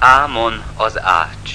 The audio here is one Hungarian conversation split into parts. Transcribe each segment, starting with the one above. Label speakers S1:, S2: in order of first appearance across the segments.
S1: Ámon az ács.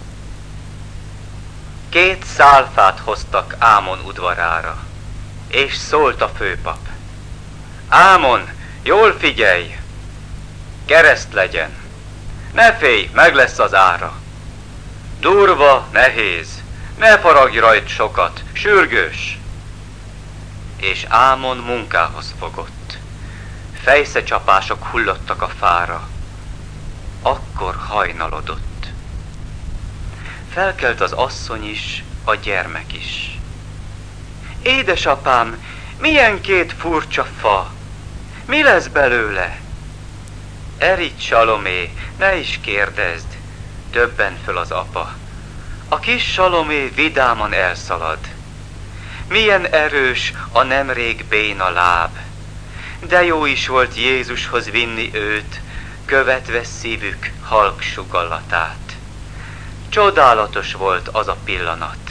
S1: 2 szálfát hoztak Ámon udvarára, és szólt a főpap. Ámon, jól figyelj! Kereszt legyen! Ne félj, meg lesz az ára! Durva, nehéz, ne faragj rajt sokat, sürgős! És Ámon munkához fogott. Fejszecsapások hullottak a fára. Akkor hajnalodott. Felkelt az asszony is, a gyermek is. Édesapám, milyen 2 furcsa fa! Mi lesz belőle? Erígy, Salomé, ne is kérdezd, döbben föl az apa. A kis Salomé vidáman elszalad. Milyen erős a nemrég béna láb. De jó is volt Jézushoz vinni őt, követve szívük halk sugallatát. Csodálatos volt az a pillanat.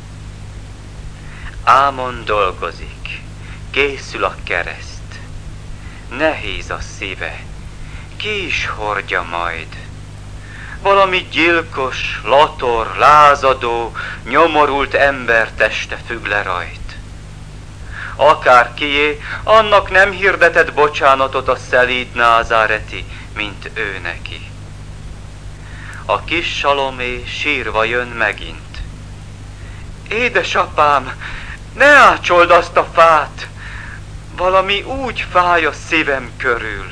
S1: Ámon dolgozik, készül a kereszt. Nehéz a szíve, ki is hordja majd. Valami gyilkos, lator, lázadó, nyomorult ember teste függ le rajt. Akár kié, annak nem hirdetett bocsánatot a szelíd názáreti, mint ő neki. A kis Salomé sírva jön megint. Édesapám, ne ácsold azt a fát! Valami úgy fáj a szívem körül.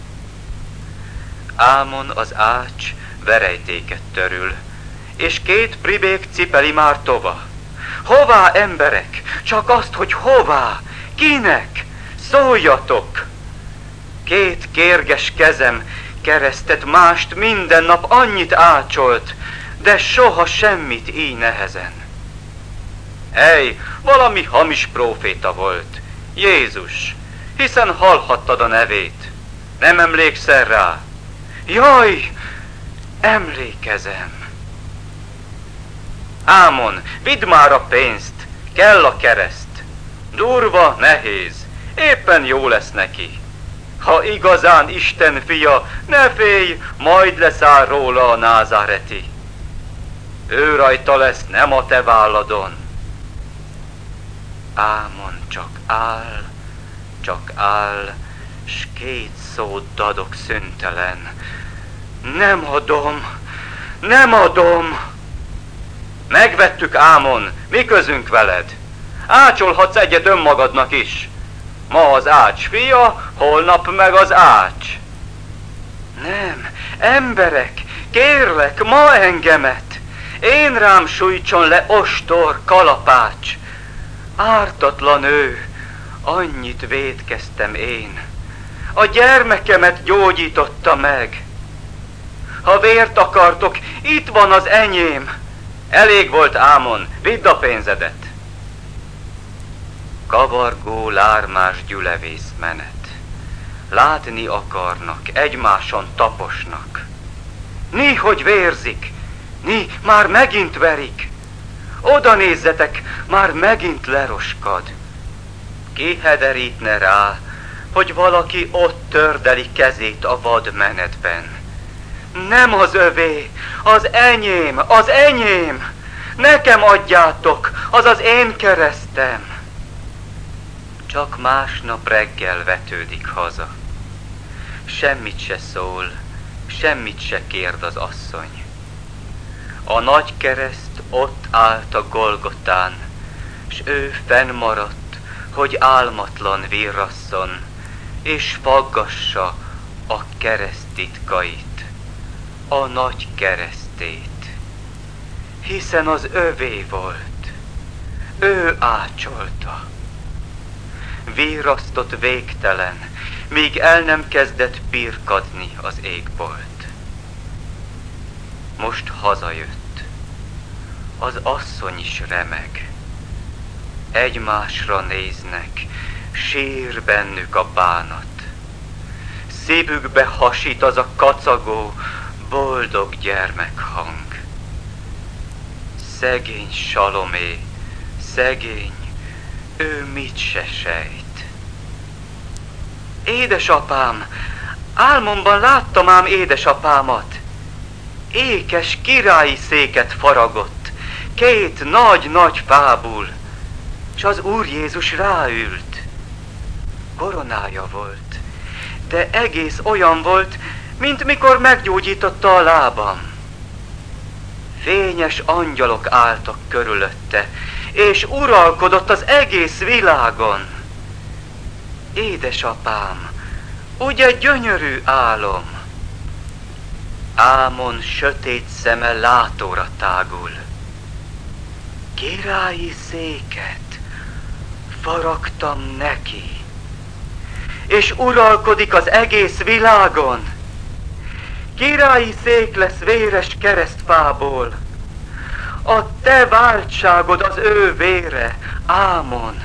S1: Ámon az ács verejtéket törül, és 2 pribék cipeli már tova. Hová, emberek? Csak azt, hogy hová? Kinek? Szóljatok! 2 kérges kezem keresztet mást minden nap annyit ácsolt, de soha semmit így nehezen. Ej, valami hamis próféta volt, Jézus, hiszen hallhattad a nevét. Nem emlékszel rá? Jaj, emlékezem. Ámon, vidd már a pénzt, kell a kereszt. Durva, nehéz, éppen jó lesz neki. Ha igazán Isten fia, ne félj, majd leszáll róla a názáreti. Ő rajta lesz, nem a te válladon. Ámon csak áll, s 2 szót dadog szüntelen. Nem adom! Megvettük, Ámon, mi közünk veled? Ácsolhatsz egyet önmagadnak is. Ma az ács fia, holnap meg az ács. Nem, emberek, kérlek, ma engemet. Én rám sújtson le ostor, kalapács. Ártatlan ő, annyit vétkeztem én. A gyermekemet gyógyította meg. Ha vért akartok, itt van az enyém. Elég volt, Ámon, vidd a pénzedet. Kavargó, lármás gyülevész menet. Látni akarnak, egymáson taposnak. Ni, hogy vérzik, ni, már megint verik. Oda nézzetek, már megint leroskad. Ki hederítne rá, hogy valaki ott tördeli kezét a vad menetben? Nem az övé, az enyém, az enyém! Nekem adjátok, az az én keresztem! Csak másnap reggel vetődik haza. Semmit se szól, semmit se kérd az asszony. A nagy kereszt ott állt a Golgotán, s ő fennmaradt, hogy álmatlan virrasszon, és faggassa a kereszt titkait, a nagy keresztét. Hiszen az övé volt, ő ácsolta. Virrasztott végtelen, míg el nem kezdett pirkadni az égbolt. Most hazajött, az asszony is remeg. Egymásra néznek, sír bennük a bánat. Szívükbe hasít az a kacagó, boldog gyermekhang. Szegény Salomé, szegény, ő mit se sejt. Édesapám, álmomban láttam ám édesapámat. ékes királyi széket faragott, két nagy-nagy fából, s az Úr Jézus ráült. Koronája volt, de egész olyan volt, mint mikor meggyógyította a lábam. Fényes angyalok álltak körülötte, és uralkodott az egész világon. Édesapám, ugye gyönyörű álom? Ámon sötét szeme látóra tágul. Királyi széket faragtam neki, és uralkodik az egész világon. Királyi szék lesz véres keresztfából. A te váltságod az ő vére, Ámon.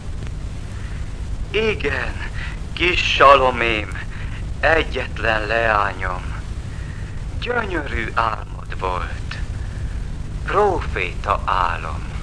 S1: Igen, kis Salomém, egyetlen leányom, gyönyörű álmod volt, próféta álom.